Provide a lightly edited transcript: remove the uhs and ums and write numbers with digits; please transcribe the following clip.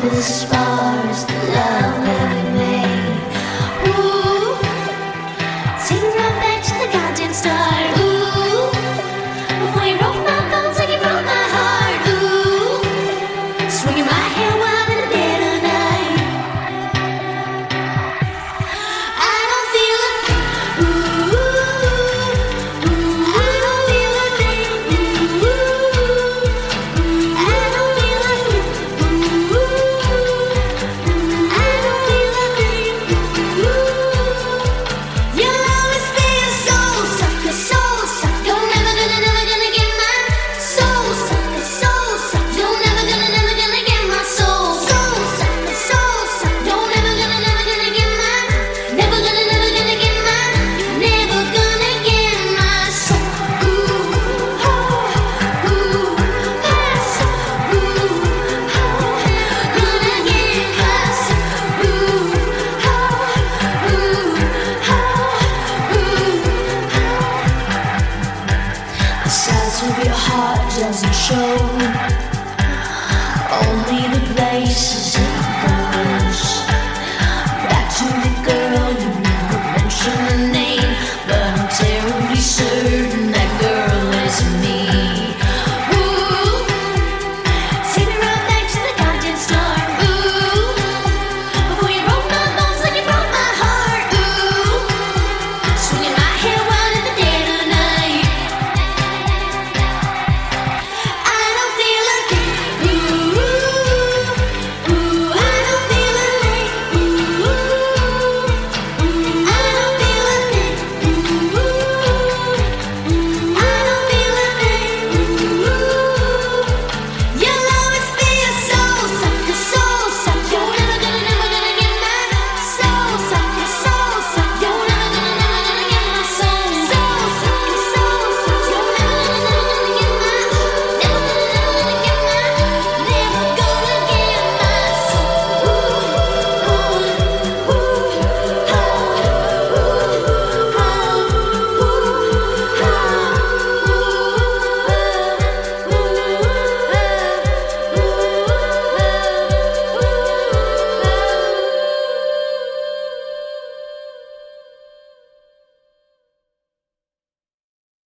as far as the love that we made. Ooh, take me right back to the goddamn start. Ooh, before you broke my bones like you broke my heart. Ooh, swinging my hair wild in the dead of night. I don't feel a thing. Ooh, I don't feel a thing. Ooh, I don't feel a thing. Ooh, I don't feel a thing. Ooh, you'll always be a soul sucker, soul sucker. You're never gonna get my soul sucker, soul sucker. You're never gonna get my soul, soul sucker, soul sucker. You're never gonna get my, never gonna get my, never gonna get my soul. Ooh, oh, ooh, my soul. Ooh, oh, gonna get my soul. Ooh, oh, ooh, oh, ooh. The size of your heart doesn't show.